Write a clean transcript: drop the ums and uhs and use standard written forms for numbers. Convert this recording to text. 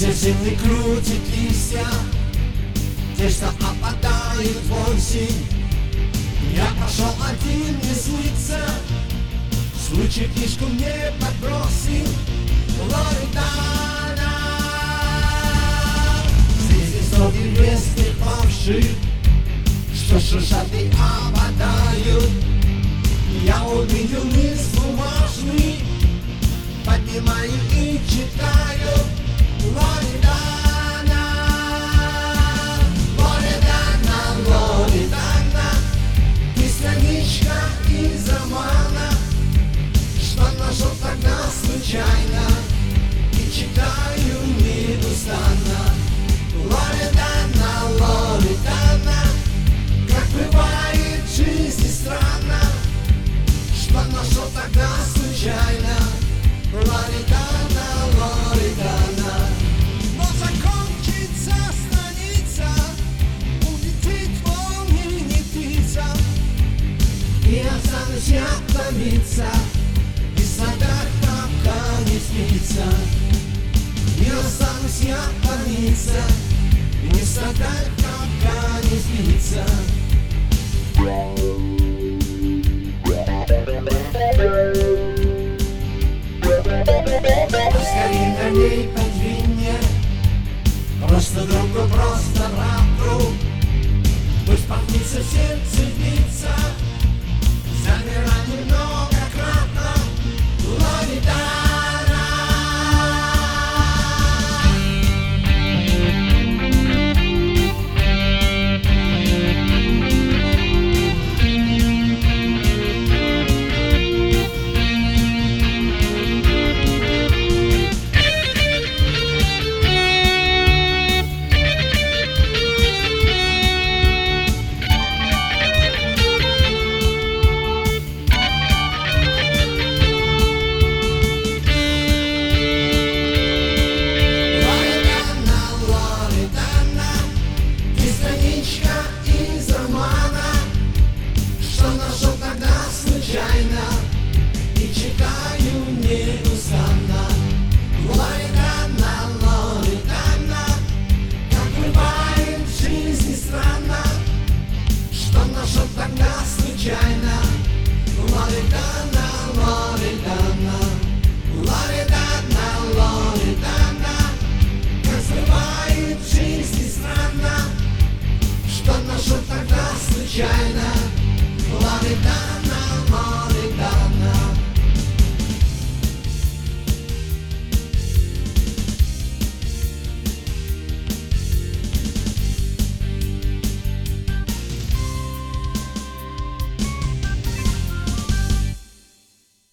Ветер зимний крутит листья, те, что опадают в осень. Я пошел один, не снится, случай книжку мне подбросил. Лоритана, здесь весов древесных павших, что шуршат и опадают. Я увидел лист бумажный, поднимаю и читаю. Лоритана, Лоритана, Лоритана, ты страничка из романа, что нашел тогда случайно и читаю неустанно. Лоритана, Лоритана, как бывает в жизни странно, что нашел тогда случайно. Лоритана, Лоритана. Но закончится страница, улетит волны не птица, и останусь я томиться, и страдать пока не спится. И останусь я томиться, и страдать пока не спится. Скорее коней подвиньте, просто другу, просто брату, пусть пахнется в сердце биться.